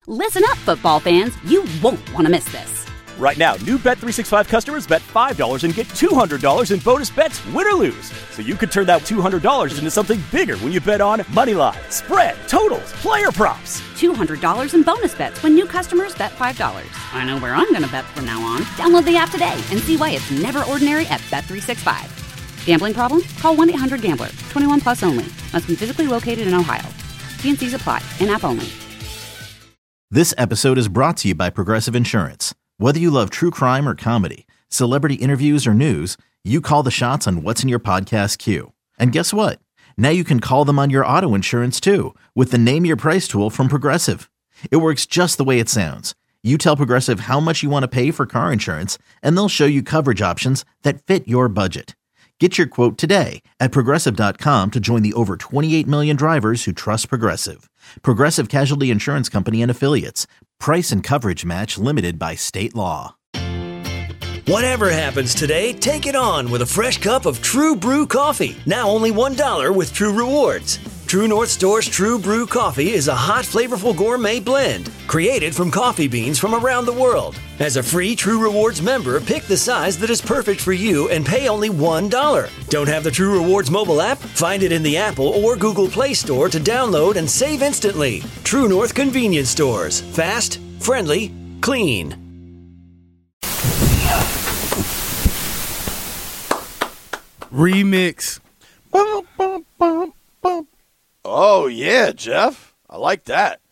Listen up, football fans. You won't want to miss this. Right now, new Bet365 customers bet $5 and get $200 in bonus bets, win or lose. So you could turn that $200 into something bigger when you bet on money line, spread, totals, player props. $200 in bonus bets when new customers bet $5. I know where I'm going to bet from now on. Download the app today and see why it's never ordinary at Bet365. Gambling problem? Call 1-800-GAMBLER. 21 plus only. Must be physically located in Ohio. T&Cs apply. In-app only. This episode is brought to you by Progressive Insurance. Whether you love true crime or comedy, celebrity interviews or news, you call the shots on what's in your podcast queue. And guess what? Now you can call them on your auto insurance too with the Name Your Price tool from Progressive. It works just the way it sounds. You tell Progressive how much you want to pay for car insurance, and they'll show you coverage options that fit your budget. Get your quote today at Progressive.com to join the over 28 million drivers who trust Progressive. Progressive Casualty Insurance Company and Affiliates. Price and coverage match limited by state law. Whatever happens today, take it on with a fresh cup of True Brew coffee. Now only $1 with True Rewards. True North Store's True Brew coffee is a hot, flavorful gourmet blend created from coffee beans from around the world. As a free True Rewards member, pick the size that is perfect for you and pay only $1. Don't have the True Rewards mobile app? Find it in the Apple or Google Play Store to download and save instantly. True North Convenience Stores. Fast, friendly, clean. Remix. Bum, bum, bum, bum. Oh, yeah, Jeff. I like that.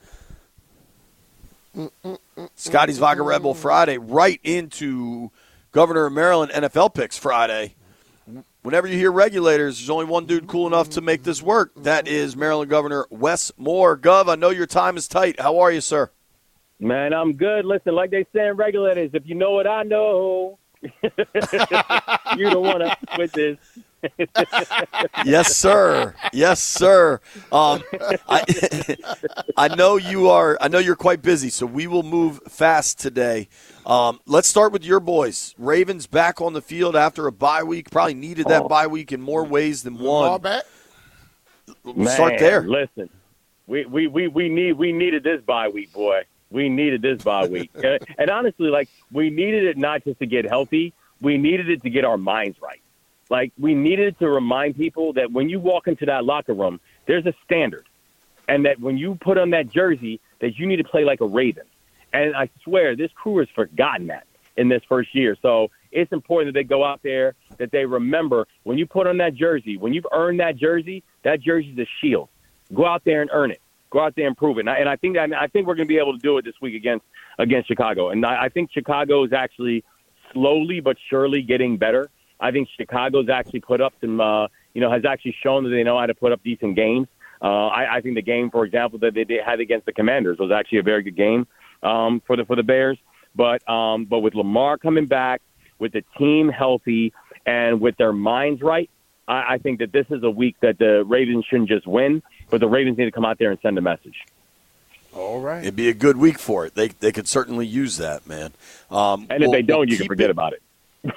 Scotty's Vodka Red Bull Friday, right into Governor of Maryland NFL Picks Friday. Whenever you hear regulators, there's only one dude cool enough to make this work. That is Maryland Governor Wes Moore. Gov, I know your time is tight. How are you, sir? Man, I'm good. Listen, like they say in regulators, if you know what I know, you don't want to quit this. Yes, sir. Yes, sir. I know you are. I know you're quite busy, so we will move fast today. Let's start with your boys. Ravens back on the field after a bye week. Probably needed that bye week in more ways than one. Start there. Listen, we needed this bye week, boy. We needed this bye week, and honestly, like we needed it not just to get healthy. We needed it to get our minds right. Like, we needed to remind people that when you walk into that locker room, there's a standard. And that when you put on that jersey, that you need to play like a Raven. And I swear, this crew has forgotten that in this first year. So it's important that they go out there, that they remember when you put on that jersey, when you've earned that jersey's a shield. Go out there and earn it. Go out there and prove it. And I think we're going to be able to do it this week against Chicago. And I think Chicago is actually slowly but surely getting better. I think Chicago's actually put up some, has actually shown that they know how to put up decent games. I think the game, for example, that they had against the Commanders was actually a very good game for the Bears. But with Lamar coming back, with the team healthy, and with their minds right, I think that this is a week that the Ravens shouldn't just win, but the Ravens need to come out there and send a message. All right. It'd be a good week for it. They could certainly use that, man. And if they don't, you can forget about it.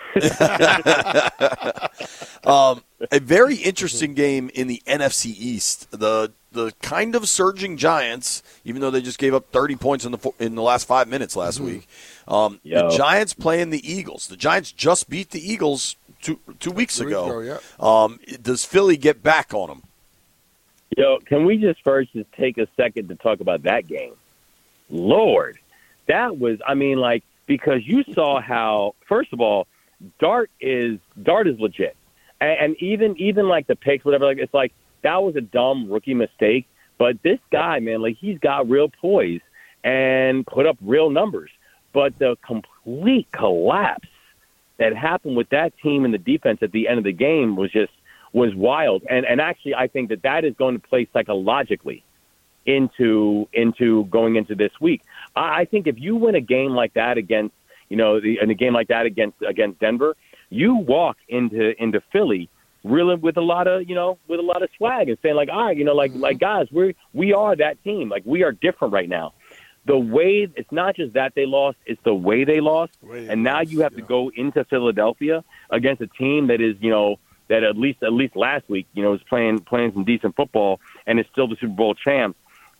A very interesting game in the NFC East. The kind of surging Giants, even though they just gave up 30 points in the last 5 minutes last week. The Giants playing the Eagles. The Giants just beat the Eagles two weeks ago. Does Philly get back on them? Can we just take a second to talk about that game? Lord, that was, because you saw how, first of all, Dart is legit. And even like the picks, whatever, like it's like that was a dumb rookie mistake. But this guy, man, like he's got real poise and put up real numbers. But the complete collapse that happened with that team and the defense at the end of the game was wild. And actually, I think that is going to play psychologically into going into this week. I think if you win a game like that against, in a game like that against Denver, you walk into Philly really with a lot of swag and saying like, all right, like guys, we are that team. Like we are different right now. The way it's not just that they lost, it's the way they lost. And now you have to go into Philadelphia against a team that is, that at least last week, was playing some decent football and is still the Super Bowl champs.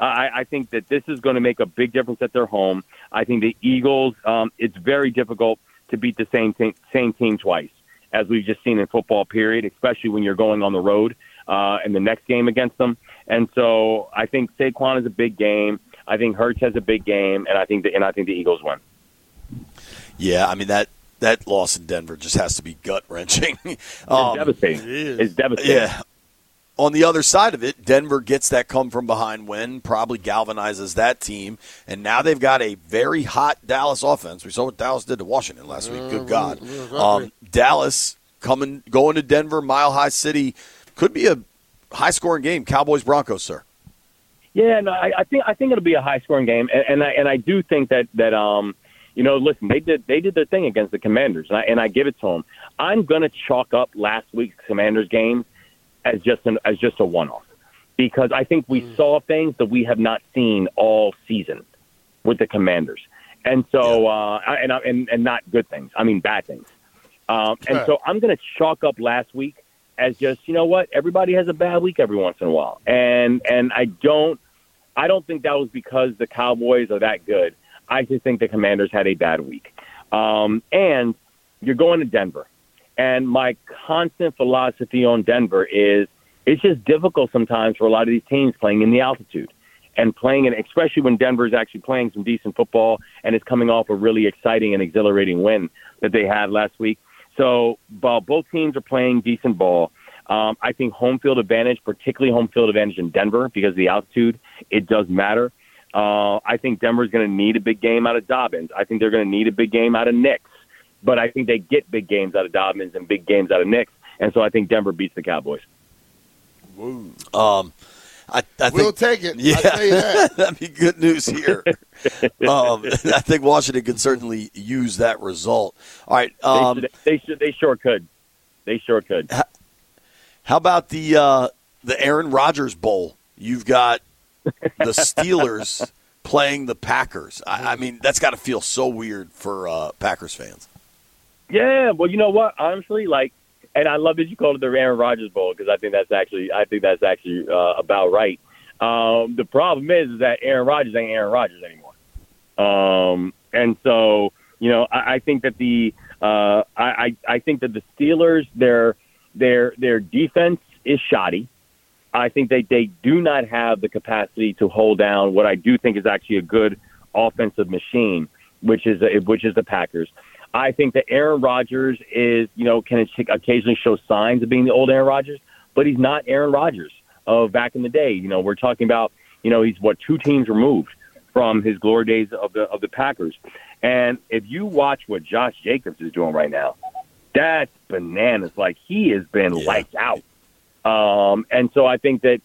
I think that this is going to make a big difference at their home. I think the Eagles, it's very difficult to beat the same team twice, as we've just seen in football, period, especially when you're going on the road in the next game against them. And so I think Saquon is a big game. I think Hurts has a big game, and I think the Eagles win. Yeah, I mean, that loss in Denver just has to be gut-wrenching. It's devastating. It's devastating. Yeah. On the other side of it, Denver gets that come-from-behind win, probably galvanizes that team, and now they've got a very hot Dallas offense. We saw what Dallas did to Washington last week. Good God. Dallas going to Denver, Mile High City, could be a high-scoring game. Cowboys-Broncos, sir. Yeah, no, I think it'll be a high-scoring game, and I do think that listen, they did their thing against the Commanders, and I give it to them. I'm going to chalk up last week's Commanders game as just a one-off, because I think we saw things that we have not seen all season with the Commanders, and so and not good things. I mean bad things. And so I'm going to chalk up last week as just, you know what, everybody has a bad week every once in a while, and I don't think that was because the Cowboys are that good. I just think the Commanders had a bad week. And you're going to Denver. And my constant philosophy on Denver is it's just difficult sometimes for a lot of these teams playing in the altitude and playing in, especially when Denver is actually playing some decent football and is coming off a really exciting and exhilarating win that they had last week. So while both teams are playing decent ball, I think home field advantage, particularly home field advantage in Denver because of the altitude, it does matter. I think Denver's going to need a big game out of Dobbins. I think they're going to need a big game out of Nix. But I think they get big games out of Dobbins and big games out of Nix. And so I think Denver beats the Cowboys. I think, we'll take it. Yeah, I'll tell you that. That'd be good news here. I think Washington could certainly use that result. All right. They sure could. They sure could. How about the Aaron Rodgers Bowl? You've got the Steelers playing the Packers. I mean, that's got to feel so weird for Packers fans. Yeah, well, you know what? Honestly, and I love that you called it the Aaron Rodgers Bowl because I think that's actually about right. The problem is that Aaron Rodgers ain't Aaron Rodgers anymore. And so, I think that I think that the Steelers, their defense is shoddy. I think they do not have the capacity to hold down what I do think is actually a good offensive machine, which is the Packers. I think that Aaron Rodgers can occasionally show signs of being the old Aaron Rodgers, but he's not Aaron Rodgers of back in the day. We're talking about, he's 2 teams removed from his glory days of the Packers. And if you watch what Josh Jacobs is doing right now, that's bananas. Like, he has been lights out. And so I think that,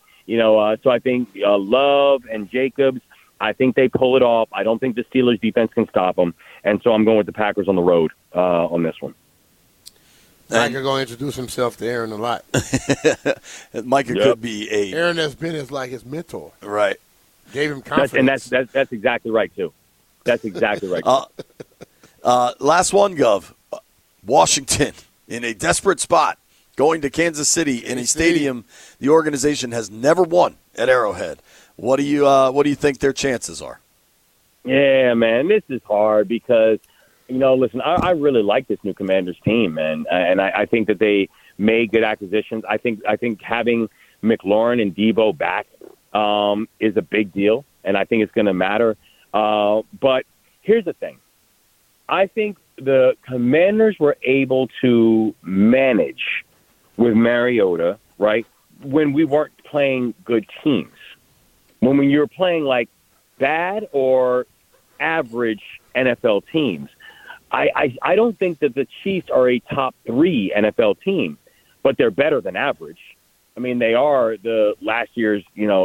Love and Jacobs, I think they pull it off. I don't think the Steelers defense can stop them. And so I'm going with the Packers on the road on this one. Micah going to introduce himself to Aaron a lot. Micah could be Aaron has been his mentor. Right. Gave him confidence. That's exactly right, too. That's exactly right. Last one, Gov. Washington in a desperate spot, going to Kansas City in a stadium the organization has never won at Arrowhead. What do you think their chances are? Yeah, man, this is hard because, listen, I really like this new Commanders team, man, and I think that they made good acquisitions. I think having McLaurin and Debo back is a big deal, and I think it's going to matter. But here's the thing. I think the Commanders were able to manage with Mariota, right, when we weren't playing good teams. When you were playing like bad or average NFL teams. I don't think that the Chiefs are a top 3 NFL team, but they're better than average. I mean, they are the last year's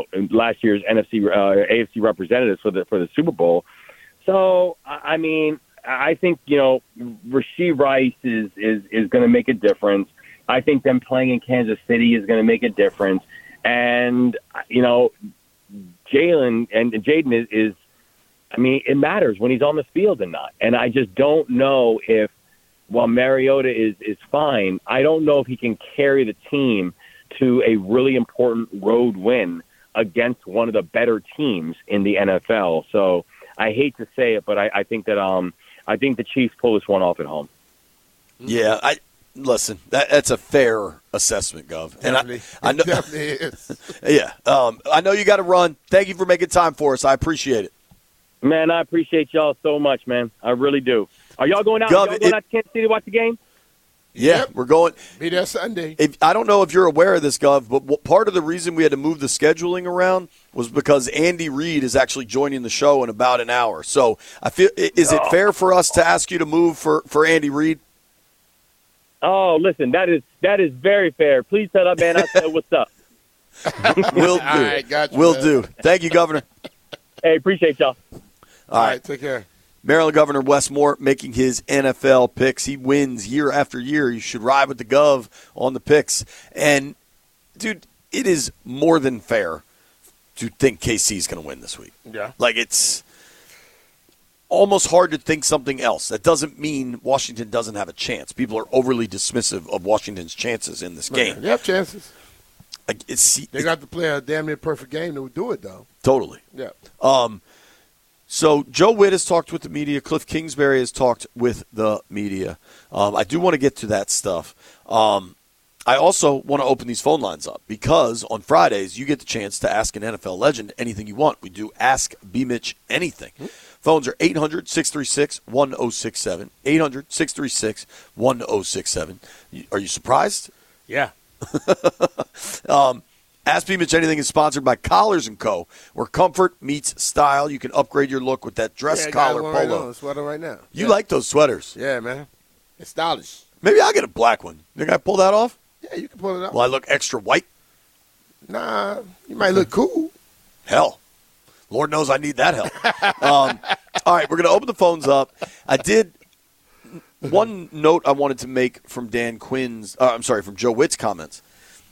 AFC representatives for the Super Bowl. So, I mean, I think, Rashee Rice is going to make a difference. I think them playing in Kansas City is going to make a difference. And, Jaden is, I mean, it matters when he's on the field and not. And I just don't know if, while Mariota is fine, I don't know if he can carry the team to a really important road win against one of the better teams in the NFL. So I hate to say it, but I think that I think the Chiefs pull this one off at home. Yeah, listen. That's a fair assessment, Gov. And I know, definitely is. Yeah, I know you got to run. Thank you for making time for us. I appreciate it. Man, I appreciate y'all so much, man. I really do. Are y'all going out? Gov, y'all going out to Kansas City to watch the game? Yeah, Yep. we're going. Be there Sunday. I don't know if you're aware of this, Gov, but part of the reason we had to move the scheduling around was because Andy Reid is actually joining the show in about an hour. So I feel, is it fair for us to ask you to move for Andy Reid? Oh, listen, that is very fair. Please tell that man I said what's up. Will do. All right, got you, Will man. do. Thank you, Governor. Hey, appreciate y'all. All right, take care. Maryland Governor Wes Moore making his NFL picks. He wins year after year. You should ride with the Gov on the picks. And, dude, it is more than fair to think KC is going to win this week. Yeah. Like, it's almost hard to think something else. That doesn't mean Washington doesn't have a chance. People are overly dismissive of Washington's chances in this game. They have chances. Like, They got to play a damn near perfect game to do it, though. Totally. Yeah. So Joe Witt has talked with the media. Cliff Kingsbury has talked with the media. I do want to get to that stuff. I also want to open these phone lines up because on Fridays you get the chance to ask an NFL legend anything you want. We do Ask B. Mitch Anything. Phones are 800-636-1067, 800-636-1067. Are you surprised? Yeah. Ask B. Mitch Anything is sponsored by Collars & Co., where comfort meets style. You can upgrade your look with that dress collar I got polo. a sweater right now. You like those sweaters. Yeah, man. It's stylish. Maybe I'll get a black one. Think I pull that off? Yeah, you can pull it out. Will I look extra white? Nah, you might look cool. Hell. Lord knows I need that help. All right, we're going to open the phones up. One note I wanted to make from from Joe Witt's comments.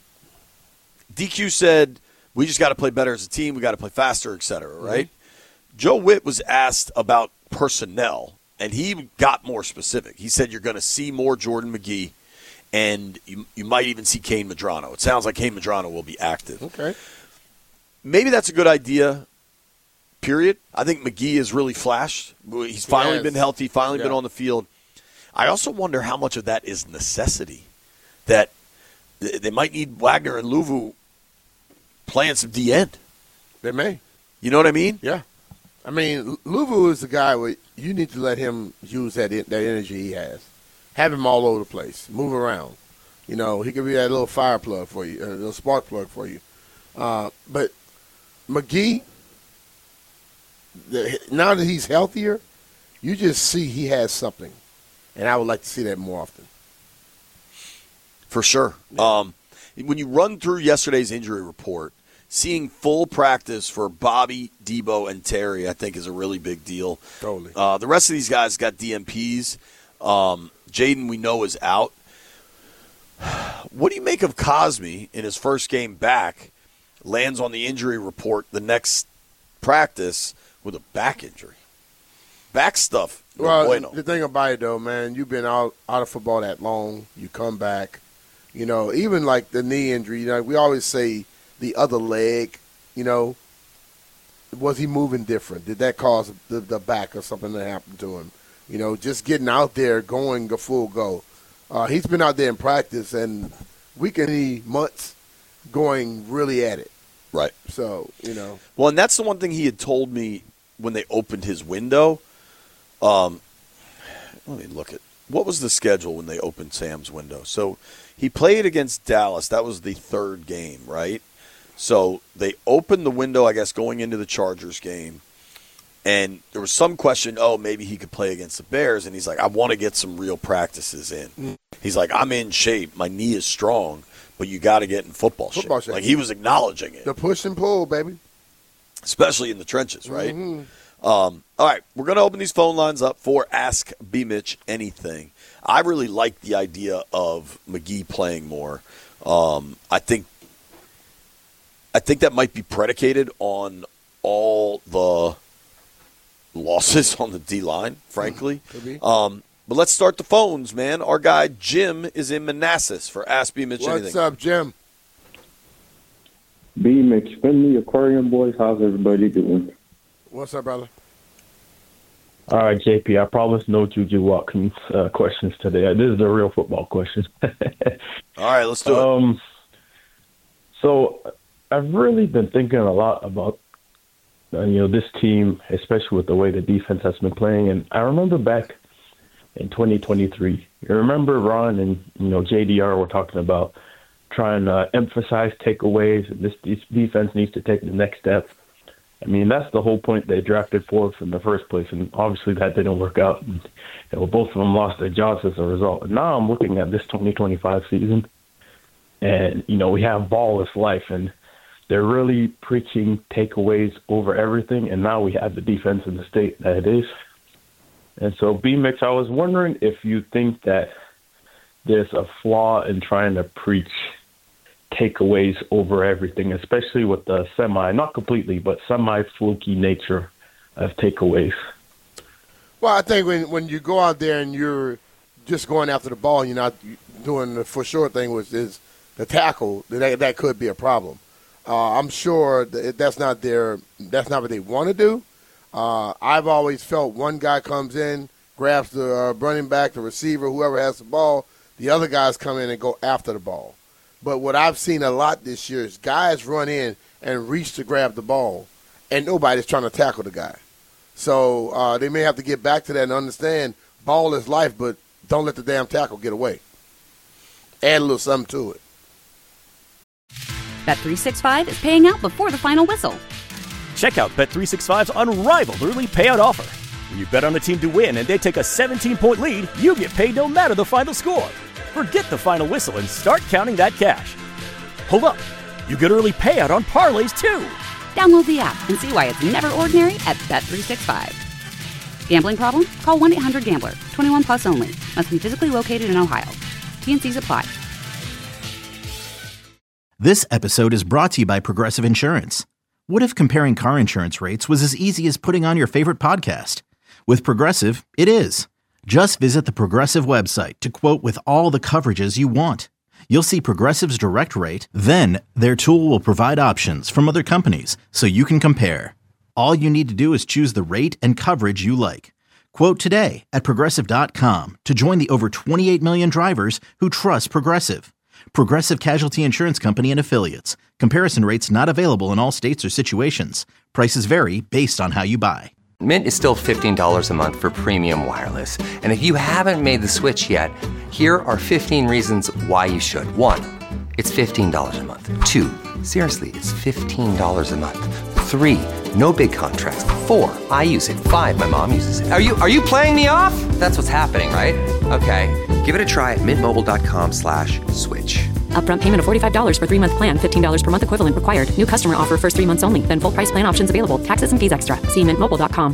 DQ said, we just got to play better as a team. We got to play faster, et cetera, right? Mm-hmm. Joe Witt was asked about personnel, and he got more specific. He said you're going to see more Jordan McGee, and you might even see Kane Medrano. It sounds like Kane Medrano will be active. Okay. Maybe that's a good idea, period. I think McGee has really flashed. He's finally been healthy, been on the field. I also wonder how much of that is necessity, that they might need Wagner and Luvu playing some D-end. They may. You know what I mean? Yeah. I mean, Luvu is the guy where you need to let him use that energy he has. Have him all over the place. Move around. You know, he could be that little fire plug for you, a little spark plug for you. But McGee, now that he's healthier, you just see he has something. And I would like to see that more often. For sure. Yeah. When you run through yesterday's injury report, seeing full practice for Bobby, Debo, and Terry, I think, is a really big deal. Totally. The rest of these guys got DMPs. Jaden, we know, is out. What do you make of Cosme in his first game back, lands on the injury report the next practice with a back injury? Back stuff. Well, the thing about it, though, man, you've been out of football that long. You come back. You know, even like the knee injury, you know, we always say the other leg, you know, was he moving different? Did that cause the back or something that happened to him? You know, just getting out there, going the full go. He's been out there in practice and months going really at it. Right. So, you know. Well, and that's the one thing he had told me when they opened his window. Let me look at what was the schedule when they opened Sam's window. So he played against Dallas. That was the third game, right? So they opened the window, I guess, going into the Chargers game. And there was some question, maybe he could play against the Bears. And he's like, I want to get some real practices in. He's like, I'm in shape. My knee is strong, but you got to get in football shape. Like, he was acknowledging it. The push and pull, baby. Especially in the trenches, right? Mm-hmm. All right, we're going to open these phone lines up for Ask B. Mitch Anything. I really like the idea of McGee playing more. I think that might be predicated on all the losses on the D-line, frankly. Could be. But let's start the phones, man. Our guy Jim is in Manassas for Ask B. Mitch Anything. What's up, Jim? B. McSpinley, Aquarium Boys. How's everybody doing? What's up, brother? All right, JP, I promise no Juju Watkins questions today. This is a real football question. All right, let's do it. So I've really been thinking a lot about this team, especially with the way the defense has been playing. And I remember back in 2023, you remember Ron and JDR were talking about trying to emphasize takeaways, and this defense needs to take the next step. I mean, that's the whole point they drafted Forbes in the first place, and obviously that didn't work out. And, both of them lost their jobs as a result. And now I'm looking at this 2025 season, and, we have ball is life, and they're really preaching takeaways over everything, and now we have the defense in the state that it is. And so, B-Mix, I was wondering if you think that there's a flaw in trying to preach takeaways over everything, especially with the not completely, but semi-fluky nature of takeaways. Well, I think when you go out there and you're just going after the ball, you're not doing the for sure thing, which is the tackle, that could be a problem. I'm sure that's not what they want to do. I've always felt one guy comes in, grabs the running back, the receiver, whoever has the ball, the other guys come in and go after the ball. But what I've seen a lot this year is guys run in and reach to grab the ball, and nobody's trying to tackle the guy. So they may have to get back to that and understand ball is life, but don't let the damn tackle get away. Add a little something to it. Bet365 is paying out before the final whistle. Check out Bet365's unrivaled early payout offer. When you bet on a team to win and they take a 17-point lead, you get paid no matter the final score. Forget the final whistle and start counting that cash. Hold up. You get early payout on parlays, too. Download the app and see why it's never ordinary at Bet365. Gambling problem? Call 1-800-GAMBLER. 21 plus only. Must be physically located in Ohio. T&Cs apply. This episode is brought to you by Progressive Insurance. What if comparing car insurance rates was as easy as putting on your favorite podcast? With Progressive, it is. Just visit the Progressive website to quote with all the coverages you want. You'll see Progressive's direct rate, then their tool will provide options from other companies so you can compare. All you need to do is choose the rate and coverage you like. Quote today at Progressive.com to join the over 28 million drivers who trust Progressive. Progressive Casualty Insurance Company and Affiliates. Comparison rates not available in all states or situations. Prices vary based on how you buy. Mint is still $15 a month for premium wireless. And if you haven't made the switch yet, here are 15 reasons why you should. 1, it's $15 a month. 2, seriously, it's $15 a month. 3, no big contrast. 4, I use it. 5, my mom uses it. Are you playing me off? That's what's happening, right? Okay, give it a try at mintmobile.com/switch. Upfront payment of $45 for 3-month plan. $15 per month equivalent required. New customer offer first 3 months only. Then full price plan options available. Taxes and fees extra. See mintmobile.com.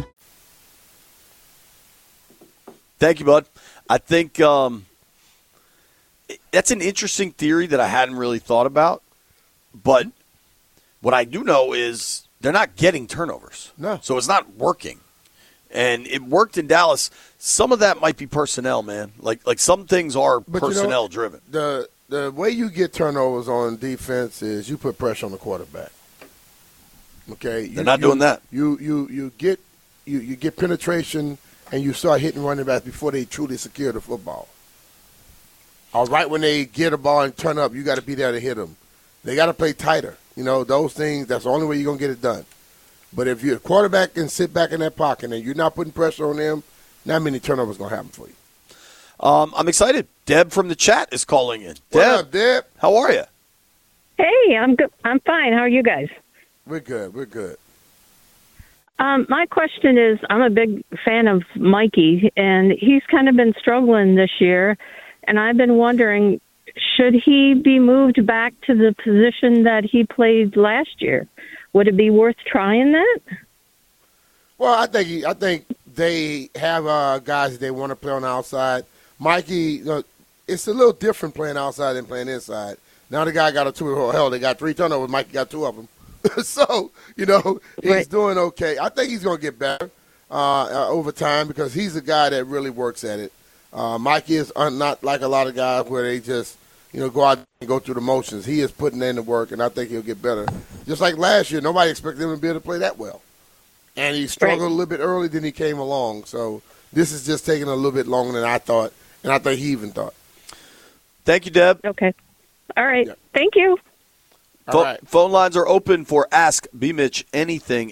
Thank you, bud. I think that's an interesting theory that I hadn't really thought about. But what I do know is they're not getting turnovers. No. So it's not working. And it worked in Dallas. Some of that might be personnel, man. Like some things are personnel driven. The way you get turnovers on defense is you put pressure on the quarterback. Okay, they're not doing that. You get penetration and you start hitting running backs before they truly secure the football. All right, when they get a ball and turn up, you got to be there to hit them. They got to play tighter. Those things. That's the only way you're gonna get it done. But if your quarterback can sit back in that pocket and you're not putting pressure on them, not many turnovers gonna happen for you. I'm excited. Deb from the chat is calling in. What up, Deb? How are you? Hey, I'm good. I'm fine. How are you guys? We're good. My question is, I'm a big fan of Mikey, and he's kind of been struggling this year, and I've been wondering, should he be moved back to the position that he played last year? Would it be worth trying that? Well, I think they have guys that they want to play on the outside. Mikey, it's a little different playing outside than playing inside. Now the guy got they got 3 turnovers. Mikey got 2 of them. So, he's doing okay. I think he's going to get better over time because he's a guy that really works at it. Mikey is not like a lot of guys where they just, go out and go through the motions. He is putting in the work, and I think he'll get better. Just like last year, nobody expected him to be able to play that well. And he struggled a little bit early, then he came along. So this is just taking a little bit longer than I thought, and I think he even thought. Thank you, Deb. Okay. All right. Yeah. Thank you. All right. Phone lines are open for Ask B. Mitch Anything.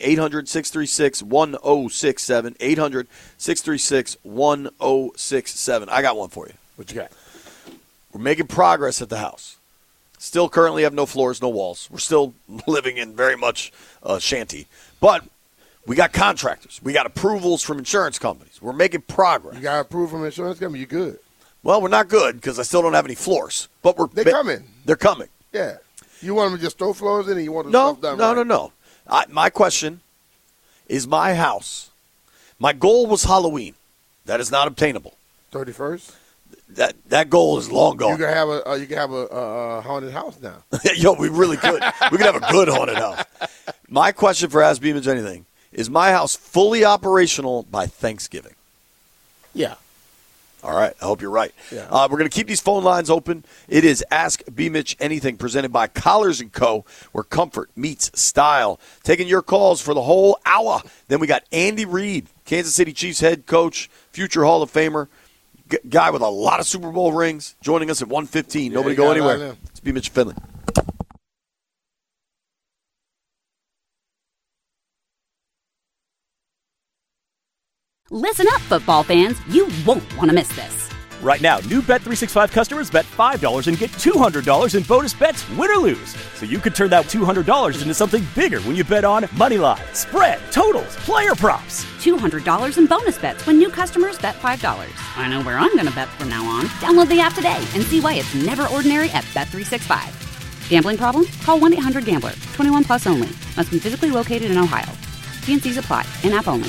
800-636-1067. 800-636-1067. I got one for you. What you got? We're making progress at the house. Still currently have no floors, no walls. We're still living in very much shanty. But we got contractors. We got approvals from insurance companies. We're making progress. You got approval from insurance company? You good? Well, we're not good because I still don't have any floors. But They're coming. They're coming. Yeah. You want them to just throw floors in, and you want the stuff done right? No. My question is my house. My goal was Halloween. That is not obtainable. 31st? That goal is long gone. You can have a haunted house now. Yo, we really could. We could have a good haunted house. My question for Ask B. Mitch Anything is my house fully operational by Thanksgiving? Yeah. All right. I hope you're right. Yeah. We're going to keep these phone lines open. It is Ask B. Mitch Anything presented by Collars & Co., where comfort meets style. Taking your calls for the whole hour. Then we got Andy Reid, Kansas City Chiefs head coach, future Hall of Famer, guy with a lot of Super Bowl rings, joining us at 1:15. Nobody go anywhere. It's B. Mitch Finley. Listen up, football fans. You won't want to miss this. Right now, new Bet365 customers bet $5 and get $200 in bonus bets, win or lose. So you could turn that $200 into something bigger when you bet on money line, spread, totals, player props. $200 in bonus bets when new customers bet $5. I know where I'm going to bet from now on. Download the app today and see why it's never ordinary at Bet365. Gambling problem? Call 1-800-GAMBLER. 21 plus only. Must be physically located in Ohio. T&Cs apply. In-app only.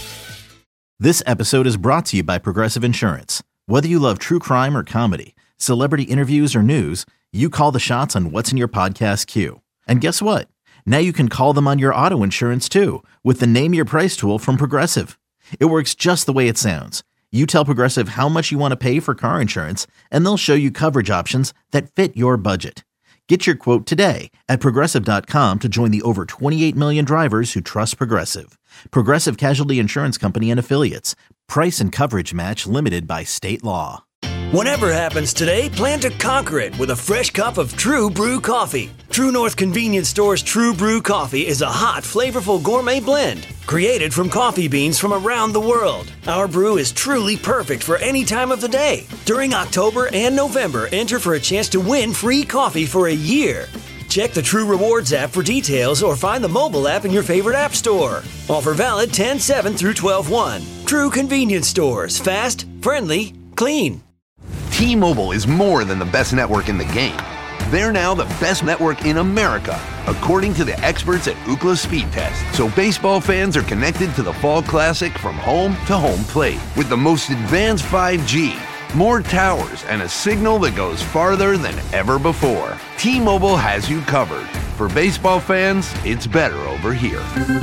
This episode is brought to you by Progressive Insurance. Whether you love true crime or comedy, celebrity interviews or news, you call the shots on what's in your podcast queue. And guess what? Now you can call them on your auto insurance too with the Name Your Price tool from Progressive. It works just the way it sounds. You tell Progressive how much you want to pay for car insurance, and they'll show you coverage options that fit your budget. Get your quote today at Progressive.com to join the over 28 million drivers who trust Progressive. Progressive Casualty Insurance Company and Affiliates. Price and coverage match limited by state law. Whatever happens today, plan to conquer it with a fresh cup of True Brew coffee. True North Convenience Store's True Brew coffee is a hot, flavorful gourmet blend created from coffee beans from around the world. Our brew is truly perfect for any time of the day. During October and November, enter for a chance to win free coffee for a year. Check the True Rewards app for details or find the mobile app in your favorite app store. Offer valid 10/7 through 12/1. True Convenience Stores. Fast, friendly, clean. T-Mobile is more than the best network in the game. They're now the best network in America, according to the experts at Ookla Speed Test. So baseball fans are connected to the Fall Classic from home to home plate with the most advanced 5G, more towers, and a signal that goes farther than ever before. T-Mobile has you covered. For baseball fans, it's better over here.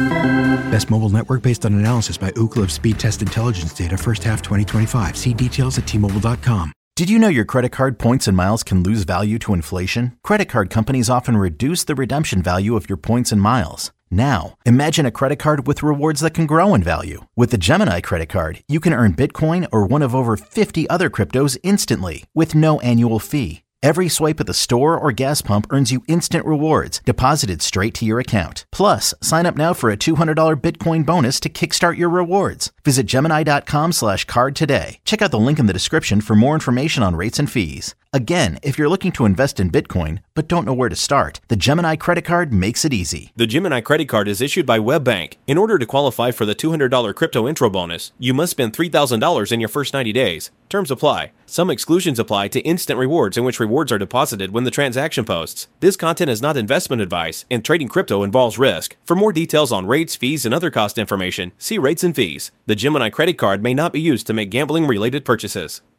Best mobile network based on analysis by Ookla of Speed Test Intelligence data first half 2025. See details at T-Mobile.com. Did you know your credit card points and miles can lose value to inflation? Credit card companies often reduce the redemption value of your points and miles. Now, imagine a credit card with rewards that can grow in value. With the Gemini credit card, you can earn Bitcoin or one of over 50 other cryptos instantly with no annual fee. Every swipe at the store or gas pump earns you instant rewards deposited straight to your account. Plus, sign up now for a $200 Bitcoin bonus to kickstart your rewards. Visit Gemini.com/card today. Check out the link in the description for more information on rates and fees. Again, if you're looking to invest in Bitcoin but don't know where to start, the Gemini credit card makes it easy. The Gemini credit card is issued by WebBank. In order to qualify for the $200 crypto intro bonus, you must spend $3,000 in your first 90 days. Terms apply. Some exclusions apply to instant rewards in which rewards are deposited when the transaction posts. This content is not investment advice, and trading crypto involves risk. For more details on rates, fees, and other cost information, see rates and fees. The Gemini credit card may not be used to make gambling-related purchases.